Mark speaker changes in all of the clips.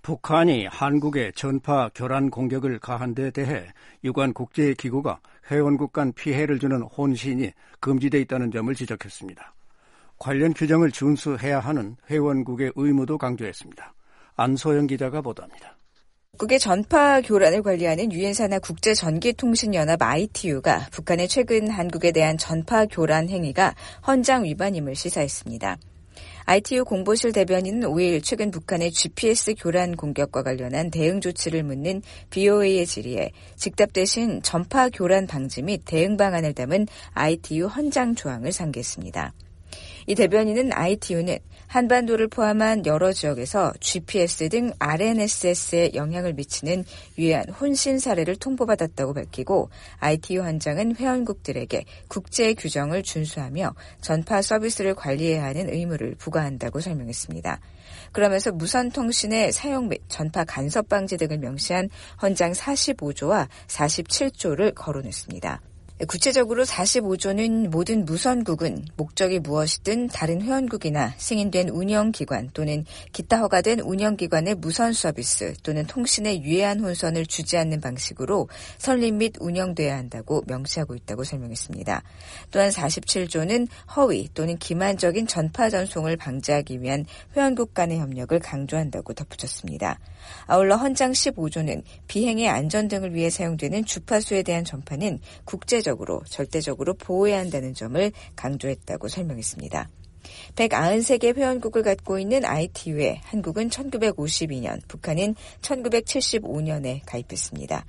Speaker 1: 북한이 한국에 전파 교란 공격을 가한 데 대해 유관 국제기구가 회원국 간 피해를 주는 혼신이 금지돼 있다는 점을 지적했습니다. 관련 규정을 준수해야 하는 회원국의 의무도 강조했습니다. 안소영 기자가 보도합니다.
Speaker 2: 국의 전파 교란을 관리하는 유엔 산하 국제전기통신연합 ITU가 북한의 최근 한국에 대한 전파 교란 행위가 헌장 위반임을 시사했습니다. ITU 공보실 대변인은 5일 최근 북한의 GPS 교란 공격과 관련한 대응 조치를 묻는 BOA의 질의에 즉답 대신 전파 교란 방지 및 대응 방안을 담은 ITU 헌장 조항을 상기했습니다. 이 대변인은 ITU는 한반도를 포함한 여러 지역에서 GPS 등 RNSS에 영향을 미치는 유해한 혼신 사례를 통보받았다고 밝히고 ITU 헌장은 회원국들에게 국제 규정을 준수하며 전파 서비스를 관리해야 하는 의무를 부과한다고 설명했습니다. 그러면서 무선통신의 사용 및 전파 간섭 방지 등을 명시한 헌장 45조와 47조를 거론했습니다. 구체적으로 45조는 모든 무선국은 목적이 무엇이든 다른 회원국이나 승인된 운영기관 또는 기타 허가된 운영기관의 무선 서비스 또는 통신에 유해한 혼선을 주지 않는 방식으로 설립 및 운영돼야 한다고 명시하고 있다고 설명했습니다. 또한 47조는 허위 또는 기만적인 전파 전송을 방지하기 위한 회원국 간의 협력을 강조한다고 덧붙였습니다. 아울러 헌장 15조는 비행의 안전 등을 위해 사용되는 주파수에 대한 전파는 국제적으로 절대적으로 보호해야 한다는 점을 강조했다고 설명했습니다. 193개 회원국을 갖고 있는 ITU에 한국은 1952년, 북한은 1975년에 가입했습니다.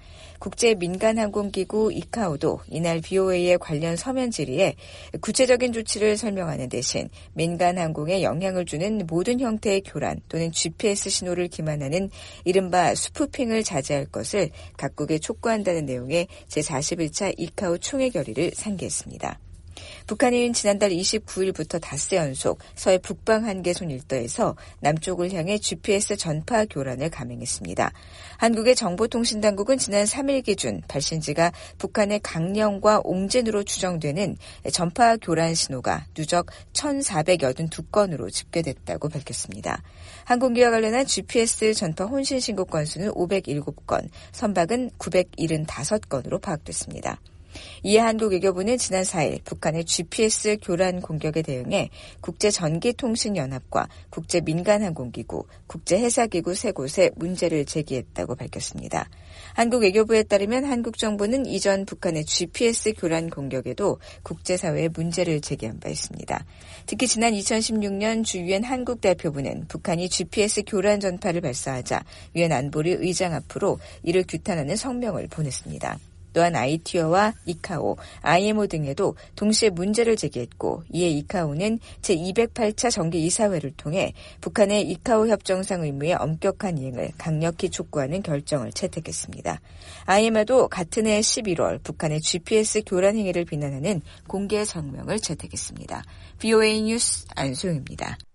Speaker 2: 국제민간항공기구 이카오도 이날 BOA의 관련 서면 질의에 구체적인 조치를 설명하는 대신 민간항공에 영향을 주는 모든 형태의 교란 또는 GPS 신호를 기만하는 이른바 스푸핑을 자제할 것을 각국에 촉구한다는 내용의 제41차 이카오 총회 결의를 상기했습니다. 북한은 지난달 29일부터 닷새 연속 서해 북방 한계선 일대에서 남쪽을 향해 GPS 전파 교란을 감행했습니다. 한국의 정보통신당국은 지난 3일 기준 발신지가 북한의 강령과 옹진으로 추정되는 전파 교란 신호가 누적 1,482건으로 집계됐다고 밝혔습니다. 항공기와 관련한 GPS 전파 혼신 신고 건수는 507건, 선박은 975건으로 파악됐습니다. 이에 한국외교부는 지난 4일 북한의 GPS 교란 공격에 대응해 국제전기통신연합과 국제민간항공기구, 국제해사기구 3곳에 문제를 제기했다고 밝혔습니다. 한국외교부에 따르면 한국 정부는 이전 북한의 GPS 교란 공격에도 국제사회에 문제를 제기한 바 있습니다. 특히 지난 2016년 주 유엔 한국 대표부는 북한이 GPS 교란 전파를 발사하자 유엔 안보리 의장 앞으로 이를 규탄하는 성명을 보냈습니다. 또한 ITU와 이카오, IMO 등에도 동시에 문제를 제기했고 이에 이카오는 제208차 정기이사회를 통해 북한의 이카오 협정상 의무의 엄격한 이행을 강력히 촉구하는 결정을 채택했습니다. IMO도 같은 해 11월 북한의 GPS 교란 행위를 비난하는 공개 성명을 채택했습니다. BOA 뉴스 안소영입니다.